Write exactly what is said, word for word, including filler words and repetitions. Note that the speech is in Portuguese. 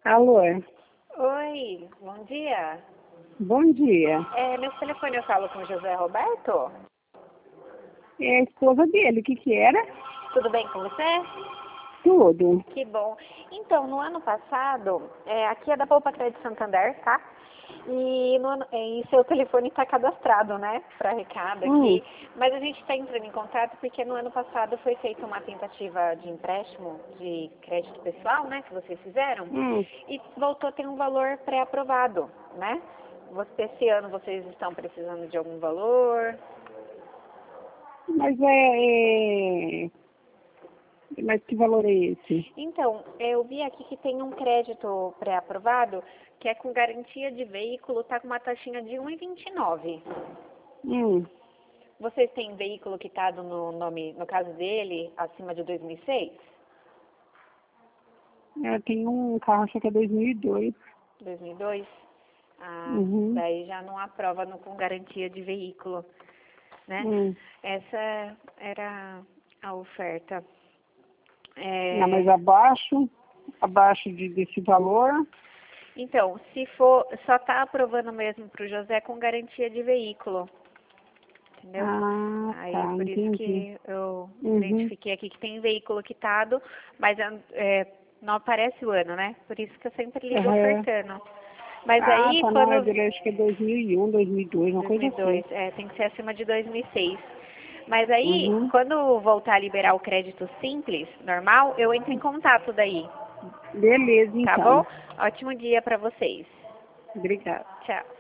Alô, Oi, bom dia. bom dia. É, nesse telefone eu falo com o José Roberto? É a esposa dele, o que que era? Tudo bem com você? Tudo. Que bom. Então, no ano passado, é, aqui é da Poupa Crédito Santander, tá? E, no ano, é, e seu telefone está cadastrado, né, para recado aqui. Hum, Mas a gente está entrando em contato porque no ano passado foi feita uma tentativa de empréstimo de crédito pessoal, né, que vocês fizeram. hum. E voltou a ter um valor pré-aprovado, né? Você, esse ano vocês estão precisando de algum valor? Mas é, é... Mas que valor é esse? Então, eu vi aqui que tem um crédito pré-aprovado que é com garantia de veículo, tá com uma taxinha de um e vinte e nove. Hum. Vocês têm veículo quitado no nome, no caso dele, acima de dois mil e seis? Eu tenho um carro, acho que é dois mil e dois. dois mil e dois? Ah, Uhum. daí já não aprova no, com garantia de veículo, né? Hum. Essa era a oferta. Não, mas É, abaixo, abaixo de, desse valor. então, se for, só está aprovando mesmo para o José com garantia de veículo, entendeu? Ah, Aí tá, por isso entendi. que eu Uhum. identifiquei aqui que tem veículo quitado, mas é, não aparece o ano, né? Por isso que eu sempre ligo Uhum. ofertando. Mas Ah, aí tá, não, é quando dele, acho que é dois mil e um, dois mil e dois, uma coisa assim. dois mil e dois, é, tem que ser acima de dois mil e seis. Mas aí, Uhum. quando voltar a liberar o crédito simples, normal, eu entro em contato daí, Beleza, tá então. bom? Ótimo dia para vocês. Obrigada. Tchau.